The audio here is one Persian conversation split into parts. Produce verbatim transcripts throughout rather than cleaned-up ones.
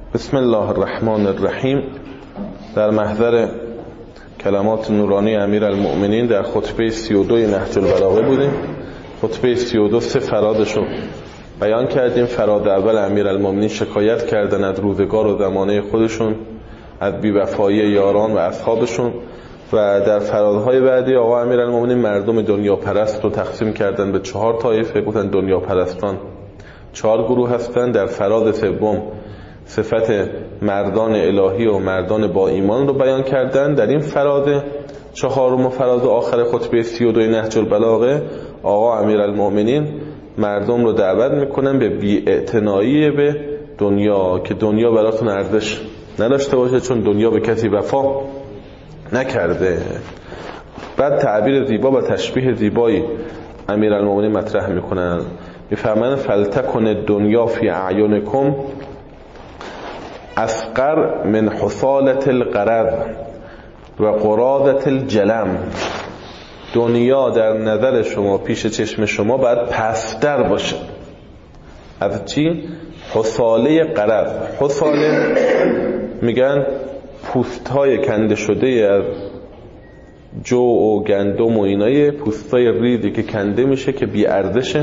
بسم الله الرحمن الرحیم. در محضر کلمات نورانی امیرالمؤمنین در خطبه سی و دو نهج البلاغه بودیم. خطبه سی و دو سه فرادش رو بیان کردیم. فراد اول امیرالمؤمنین شکایت کردن از روزگار و زمانه خودشون، از بی‌وفایی یاران و اصحابشون، و در فرادهای بعدی آقا امیرالمؤمنین مردم دنیا پرست رو تقسیم کردن به چهار طایفه. گفتن دنیا پرستان چهار گروه هستن. در فراد سوم صفت مردان الهی و مردان با ایمان رو بیان کردن. در این فراد چهارم و فراد آخر خطبه سی و دو نهج البلاغه آقا امیرالمؤمنین مردم رو دعوت میکنن به بی‌اعتنایی به دنیا، که دنیا براتون ارزش نداشته باشه چون دنیا به کسی وفا نکرده. بعد تعبیر زیبا و تشبیه زیبایی امیرالمؤمنین مطرح میکنن. میفرمایند فلتکن دنیا فی اعینکم اصغر من حصالة القرض و قراضة الجلم. دنیا در نظر شما، پیش چشم شما، باید پستر باشه از چی؟ حصاله قرض. حصاله میگن پوست های کنده شده از جو و گندم و اینای پوست های ریزی که کنده میشه که بی ارزشه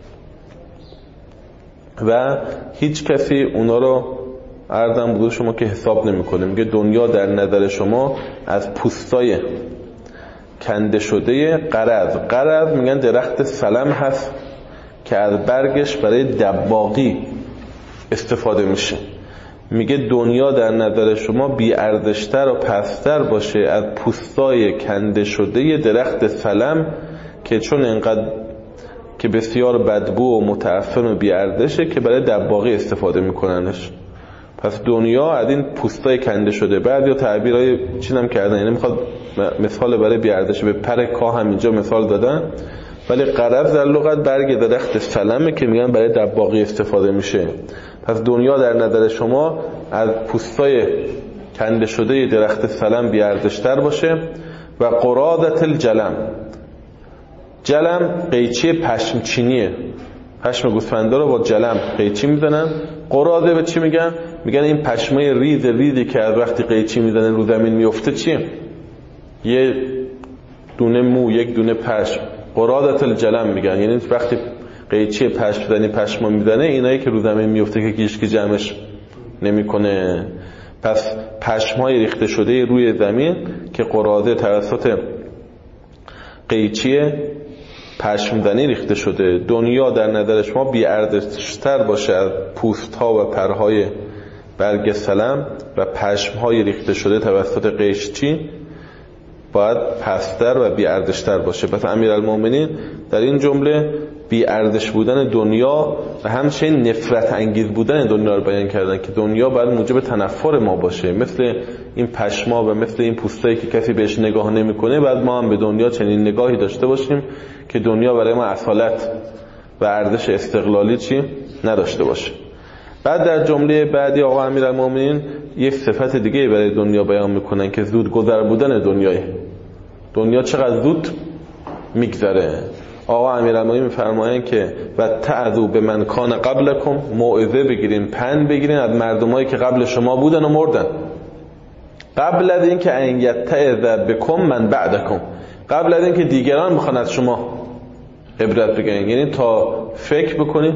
و هیچ کسی اونا رو عرضم بوده شما که حساب نمیکنه. میگه دنیا در نظر شما از پوستای کنده شده قرض. قرض میگن درخت سلم هست که از برگش برای دباغی استفاده میشه. میگه دنیا در نظر شما بی ارزشتر و پستر باشه از پوستای کنده شده درخت سلم که چون انقدر که بسیار بدبو و متعفن و بی ارزشه که برای دباغی استفاده میکننش. پس دنیا از این پوستای کنده شده. بعد یا تعبیرای چینم کردن، یعنی میخواد مثال برای بی ارزش به پر کاه هم اینجا مثال دادن، ولی قرض در لغت برگ درخت سلمه که میگن برای دباغی استفاده میشه. پس دنیا در نظر شما از پوستای کنده شده درخت سلم بی ارزشتر باشه. و قراضة الجلم. جلم قیچی پشم چینیه. پشم گوسفندا رو با جلم قیچی میزنن. قراضه به چی میگن؟ میگن این پشمای ریز ریزی که از وقتی قیچی میزنن رو زمین میفته چیه؟ یه دونه مو، یک دونه پشم. قراضة الجلم میگن، یعنی وقتی قیچی پشم زنی پشما میزنه اینایی که رو زمین میفته که هیچ کی جمعش نمیکنه. پس پشمای ریخته شده روی زمین که قراضه توسط قیچی پشم زنی ریخته شده. دنیا در نظر شما بی ارزشتر باشه از پوست ها و پرهای برگ سلم و پشم های ریخته شده توسط قیچی باید پستر و بی ارزشتر باشه. پس امیرالمؤمنین در این جمله بی ارزش بودن دنیا و همچنین نفرت انگیز بودن دنیا رو بیان کردن که دنیا باید موجب تنفر ما باشه، مثل این پشما و مثل این پوستایی که کسی بهش نگاه نمیکنه. بعد ما هم به دنیا چنین نگاهی داشته باشیم که دنیا برای ما اصالت و ارزش استقلالی چی نداشته باشه. بعد در جمله بعدی آقا امیرالمؤمنین یک صفت دیگه برای دنیا بیان میکنن که زود گذر بودن دنیای دنیا چقدر زود میگذره. آقا امیرالمؤمنین میفرمایند که و تعذو به من کان قبلکم، موعظه بگیرین، پند بگیرین از مردمایی که قبل شما بودن و مردن. قبل از این که ان یتعظ بکم من بعدکم، قبل از این که دیگران میخوان از شما عبرت بگیرن. یعنی تا فکر بکنین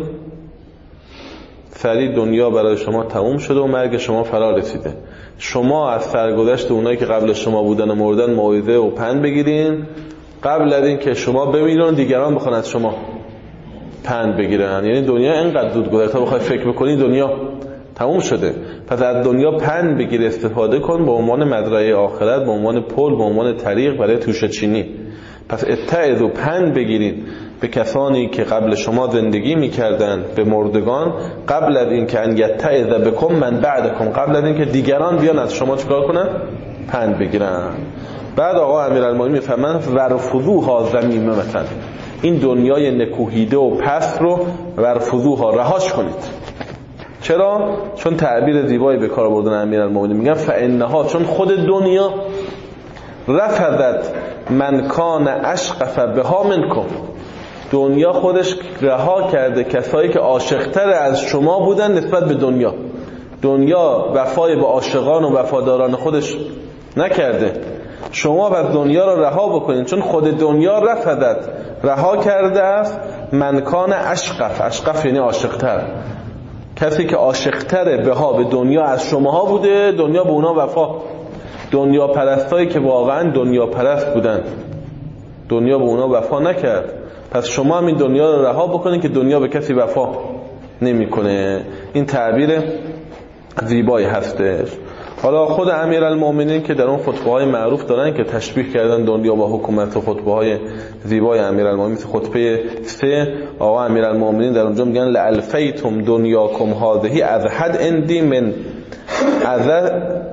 سری دنیا برای شما تموم شده و مرگ شما فرا رسیده. شما از سرگذشت اونایی که قبل شما بودن و مردن موعظه و پند بگیرین قبل از این که شما بمیرن دیگران بخوان از شما پند بگیرن. یعنی دنیا اینقدر زود گذشته تا بخوای فکر بکنی دنیا تموم شده. پس از دنیا پند بگیر، استفاده کن به عنوان مزرعه آخرت، به عنوان پل، به عنوان طریق برای توشه چینی. پس اتعظ و پند بگیرید به کسانی که قبل شما زندگی میکردن، به مردگان، قبل از این که ان یتعظ بکم من بعدکم، قبل از این که دیگران بیان از شما چیکار کنن؟ پند بگیرن. بعد آقا امیرالمؤمنین میفهمن ورفضوها ذمیمه، مثلا این دنیای نکوهیده و پست رو ورفضوها رهاش کنید. چرا؟ چون تعبیر زیبایی به کار بردن امیرالمؤمنین. میگن فانها، چون خود دنیا رفضت من کان اشقف بها منکم، دنیا خودش رها کرده کسایی که عاشق‌تر از شما بودن نسبت به دنیا. دنیا وفای به عاشقان و وفاداران خودش نکرده. شما باید دنیا رو رها بکنید، چون خود دنیا رفضت، رها کرده است من کان اشقف. اشقف یعنی عاشق‌تر. کسی که عاشق‌تره بها به دنیا از شماها بوده، دنیا به اونا وفا. دنیا پرستایی که واقعا دنیا پرست بودن، دنیا به اونا وفا نکرد. پس شما هم این دنیا رو رها بکنید که دنیا به کسی وفا نمیکنه. این تعبیر زیبایی هستش. حالا خود امیرالمومنین که در اون خطبه‌های معروف دارن که تشبیه کردن دنیا با حکومت و خطبه‌های زیبای امیرالمومنین، خطبه سه آقا امیرالمومنین در اونجا میگن لالفیتم دنیاکم هذه از حد اندی من از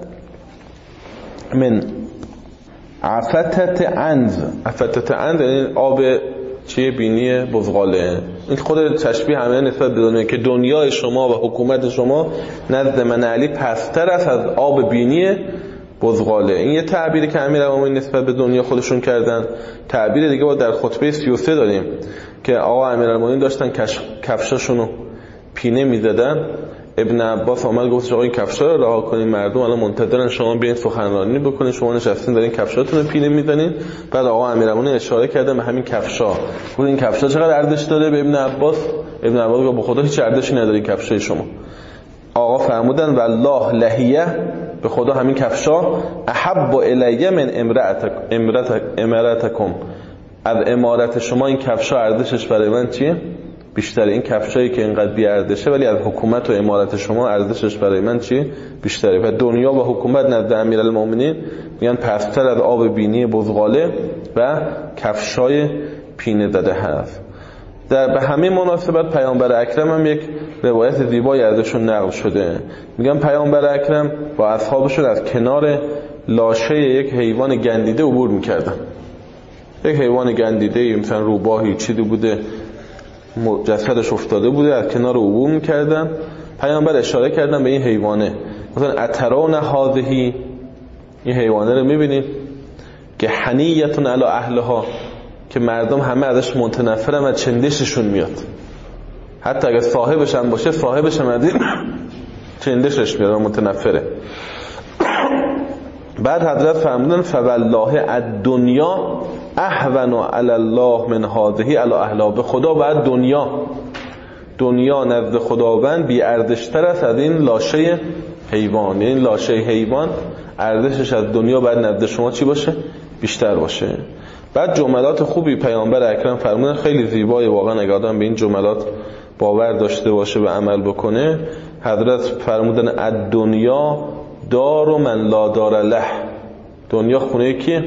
من عفتت عنز. عفتت عنز یعنی آب چیه؟ بینی بزغاله. این خود تشبیه همه نسبت به دنیا که دنیای شما و حکومت شما نزد من علی پستر است از آب بینی بزغاله. این یه تعبیری که امیرالمومنین نسبت به دنیا خودشون کردن. تعبیر دیگه با در خطبه سی و سه داریم که آقا امیرالمومنین داشتن کفشاشونو پینه میزدن. ابن عباس آمد گفت آقا این کفشا رو رها کنین، مردم الان منتظرن شما بیاین سخنرانی بکنین، شما نشستین دارین کفشاتون رو پینه میزنین. بعد آقا امیرالمومنین اشاره کرده به همین کفشا، گفت این کفشا چقدر ارزش داره به ابن عباس. ابن عباس گفت به خدا هیچ ارزشی نداره این کفشای شما. آقا فرمودن والله لهیه، به خدا همین کفشا احب الیه من امرأتک امرأتک امرأتکم، از امارت شما این کفشا ارزشش برای من چیه؟ بیشتره. این کفشایی که اینقدر بی ارزشه ولی از حکومت و امارت شما ارزشش برای من چی؟ بیشتره. و دنیا و حکومت نزد امیرالمومنین میگن پستر از آب بینی بزغاله و کفشای پینه زده هست. در به همه مناسبت پیامبر اکرم هم یک روایت زیبایی ازشون نقل شده. میگن پیامبر اکرم با اصحابشون از کنار لاشه یک حیوان گندیده عبور میکردن. یک حیوان گندیده مثلا روباهی چیزی بوده، جسدش افتاده بوده، از کنار عبور میکردن. پیامبر اشاره کردن به این حیوانه، مثلا اترون هذه، این حیوانه رو میبینید که حنیتون علی اهلها، که مردم همه ازش متنفرن و چندششون میاد، حتی اگه صاحبش هم باشه صاحبش هم از این چندشش میاد و متنفره. بعد حضرت فرمودن فوالله الدنیا اهون علی الله من هذه علی اهلها، به خدا بعد دنیا دنیا نزد خداوند بی ارزشتر است از این لاشه حیوان. این لاشه حیوان ارزشش از دنیا بعد نزد شما چی باشه؟ بیشتر باشه. بعد جملات خوبی پیامبر اکرم فرمودن، خیلی زیبای واقعا، اگه آدم به این جملات باور داشته باشه و عمل بکنه. حضرت فرمودن الدنیا دار من لا دار له، دنیا خونه کیه؟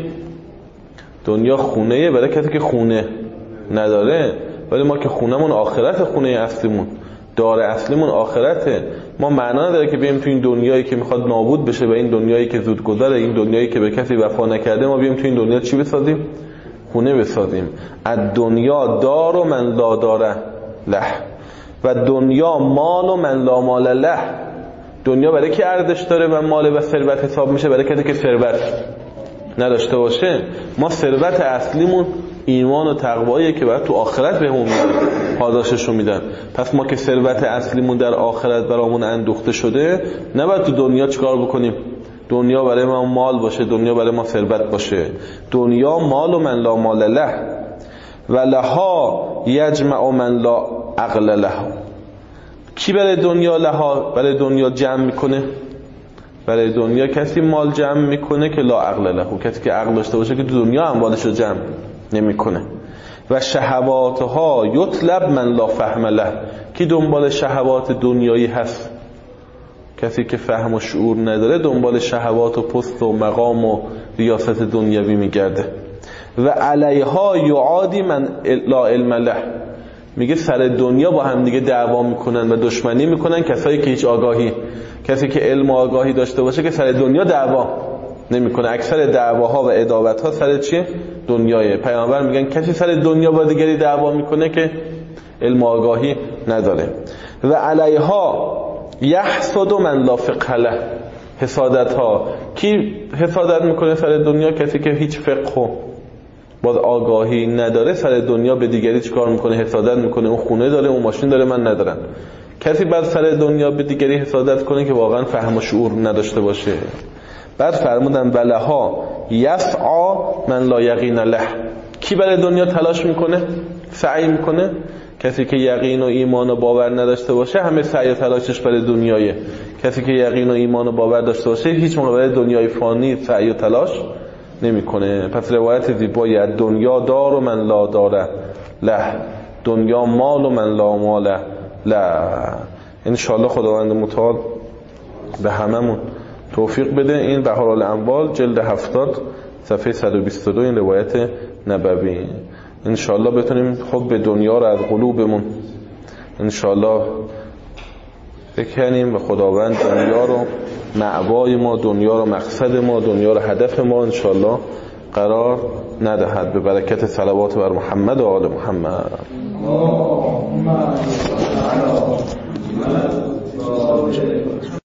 دنیا خونه برای کسی که خونه نداره، ولی ما که خونمون آخرت، خونه اصلیمون دار اصلیمون آخرته. ما معنا نداره که بیم تو این دنیایی که میخواد نابود بشه و این دنیایی که زود گذره، این دنیایی که به کسی وفا نکرده، ما بیم تو این دنیا چی بسازیم؟ خونه بسازیم. الدنیا دار من لا دار له و دنیا مال و من لا مال له. دنیا برای کی ارزش داره و مال و ثروت حساب میشه؟ برای کسی که ثروت نداشته باشه. ما ثروت اصلیمون ایمان و تقواییه که باید تو آخرت بهمون میدن، پاداششو میدن. پس ما که ثروت اصلیمون در آخرت برامون اندوخته شده، نباید تو دنیا چیکار بکنیم؟ دنیا برای ما مال باشه، دنیا برای ما ثروت باشه. دنیا مال و من لا مال له و لها یجمع من لا عقل له. کی برای دنیا لها؟ برای دنیا جمع میکنه. برای دنیا کسی مال جمع میکنه که لا عقل له، کسی که عقل داشته باشه که تو دنیا اموالش رو جمع نمیکنه. و شهواتها یطلب من لا فهم له. کی دنبال شهوات دنیایی هست؟ کسی که فهم و شعور نداره دنبال شهوات و پست و مقام و ریاست دنیوی میگرده. و علیها یعادی من لا علم له. میگه سر دنیا با هم دیگه دعوا میکنن و دشمنی میکنن کسایی که هیچ آگاهی، کسی که علم و آگاهی داشته باشه که سر دنیا دعوا نمیکنه. اکثر دعواها و عداوتها سر چیه؟ دنیاه. پیامبر میگن کسی سر دنیا با دیگری دعوا میکنه که علم و آگاهی نداره. و علیها یحسد من لا فقه له. حسادت ها، کی حسادت میکنه سر دنیا؟ کسی که هیچ فقه و باز آگاهی نداره، سر دنیا به دیگری چیکار میکنه؟ حسادت میکنه. اون خونه داره، اون ماشین داره، من ندارم. کسی بعد سر دنیا به دیگری حسادت کنه که واقعا فهم و شعور نداشته باشه. بعد فرمودن ولها یسعى من لا یقین له. کی برای دنیا تلاش میکنه؟ سعی میکنه؟ کسی که یقین و ایمان و باور نداشته باشه همه سعی و تلاشش برای دنیایه. کسی که یقین و ایمان و باور داشته باشه هیچ موقع برای دنیای فانی سعی و تلاش نمیکنه. پس روایت زیبایی دنیا دار و من لا داره له، دنیا مال و من لا ماله له. انشاءالله خداوند متعال به هممون توفیق بده. این بهارالاموال جلد هفتاد صفحه صد و بیست و دو این روایت نبوی. انشاءالله بتونیم حب دنیا رو از قلوبمون انشاءالله بکنیم و خداوند دنیا رو مأوای ما، دنیا رو مقصد ما، دنیا رو هدف ما انشاءالله قرار ندهد. به برکت صلوات بر محمد و آل محمد.